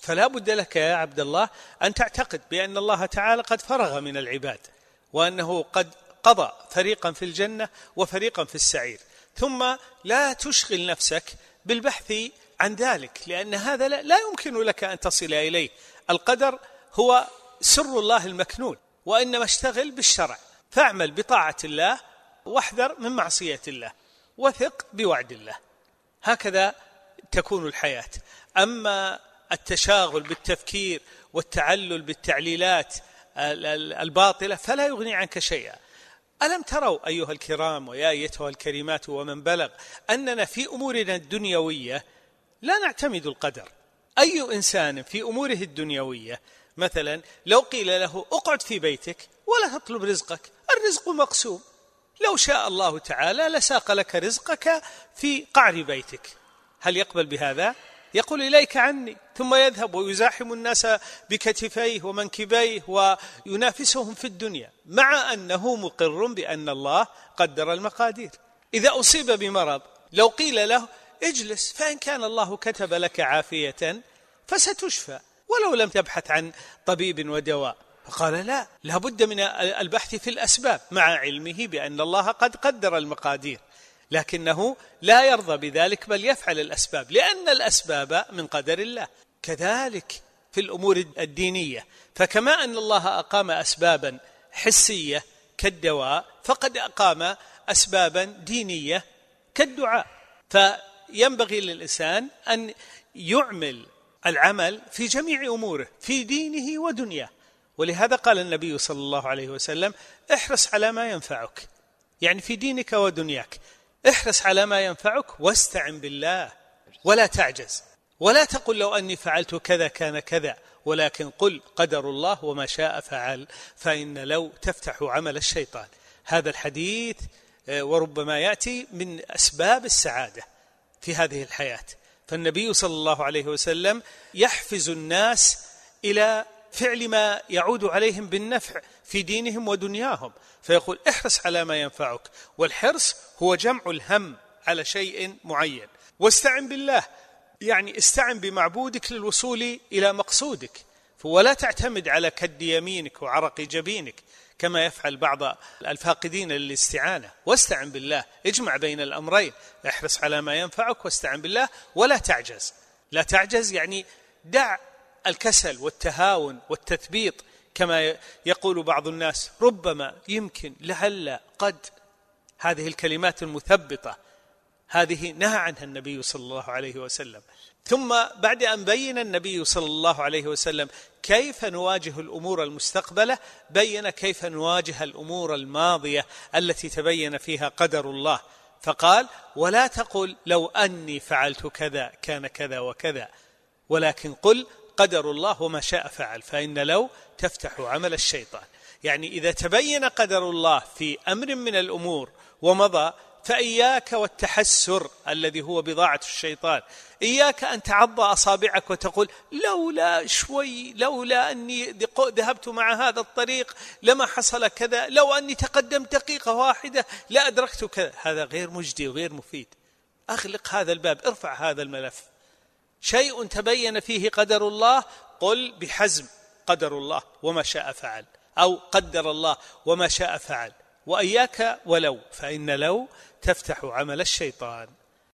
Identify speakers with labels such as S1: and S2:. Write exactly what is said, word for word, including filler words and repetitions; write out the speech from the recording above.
S1: فلا بد لك يا عبد الله أن تعتقد بأن الله تعالى قد فرغ من العباد، وأنه قد قضى فريقا في الجنة وفريقا في السعير. ثم لا تشغل نفسك بالبحث عن ذلك، لأن هذا لا يمكن لك أن تصل إليه. القدر هو سر الله المكنون، وإنما اشتغل بالشرع، فاعمل بطاعة الله واحذر من معصية الله وثق بوعد الله. هكذا تكون الحياة. أما التشاغل بالتفكير والتعلل بالتعليلات الباطلة فلا يغني عنك شيئا. ألم تروا أيها الكرام ويا أيتها الكريمات ومن بلغ أننا في أمورنا الدنيوية لا نعتمد القدر؟ أي إنسان في أموره الدنيوية مثلا لو قيل له اقعد في بيتك ولا تطلب رزقك، الرزق مقسوم، لو شاء الله تعالى لساق لك رزقك في قعر بيتك، هل يقبل بهذا؟ يقول إليك عني، ثم يذهب ويزاحم الناس بكتفيه ومنكبيه وينافسهم في الدنيا، مع أنه مقر بأن الله قدر المقادير. إذا أصيب بمرض لو قيل له اجلس فإن كان الله كتب لك عافية فستشفى ولو لم تبحث عن طبيب ودواء، فقال لا، لابد من البحث في الأسباب مع علمه بأن الله قد قدر المقادير، لكنه لا يرضى بذلك بل يفعل الأسباب لأن الأسباب من قدر الله. كذلك في الأمور الدينية، فكما أن الله أقام أسبابا حسية كالدواء فقد أقام أسبابا دينية كالدعاء. فينبغي للإنسان أن يعمل العمل في جميع أموره في دينه ودنياه. ولهذا قال النبي صلى الله عليه وسلم احرص على ما ينفعك، يعني في دينك ودنياك، احرص على ما ينفعك واستعن بالله ولا تعجز، ولا تقل لو أني فعلت كذا كان كذا، ولكن قل قدر الله وما شاء فعل، فإن لو تفتح عمل الشيطان. هذا الحديث وربما يأتي من أسباب السعادة في هذه الحياة. فالنبي صلى الله عليه وسلم يحفز الناس إلى فعل ما يعود عليهم بالنفع في دينهم ودنياهم، فيقول احرص على ما ينفعك، والحرص هو جمع الهم على شيء معين. واستعن بالله، يعني استعن بمعبودك للوصول إلى مقصودك، ولا تعتمد على كد يمينك وعرق جبينك كما يفعل بعض الفاقدين للاستعانة. واستعن بالله، اجمع بين الأمرين، احرص على ما ينفعك واستعن بالله ولا تعجز. لا تعجز يعني دع الكسل والتهاون والتثبيط، كما يقول بعض الناس ربما يمكن لعل قد، هذه الكلمات المثبطة هذه نهى عنها النبي صلى الله عليه وسلم. ثم بعد أن بين النبي صلى الله عليه وسلم كيف نواجه الأمور المستقبلة، بين كيف نواجه الأمور الماضية التي تبين فيها قدر الله، فقال ولا تقل لو أني فعلت كذا كان كذا وكذا، ولكن قل قدر الله وما شاء فعل، فإن لو تفتح عمل الشيطان. يعني إذا تبين قدر الله في أمر من الأمور ومضى، فإياك والتحسر الذي هو بضاعة الشيطان، إياك أن تعض أصابعك وتقول لولا شوي، لولا أني ذهبت مع هذا الطريق لما حصل كذا، لو أني تقدمت دقيقة واحدة لا أدركت كذا. هذا غير مجدي وغير مفيد. أغلق هذا الباب، ارفع هذا الملف. شيء تبين فيه قدر الله قل بحزم قدر الله وما شاء فعل، أو قدر الله وما شاء فعل، وإياك ولو، فإن لو تفتح عمل الشيطان.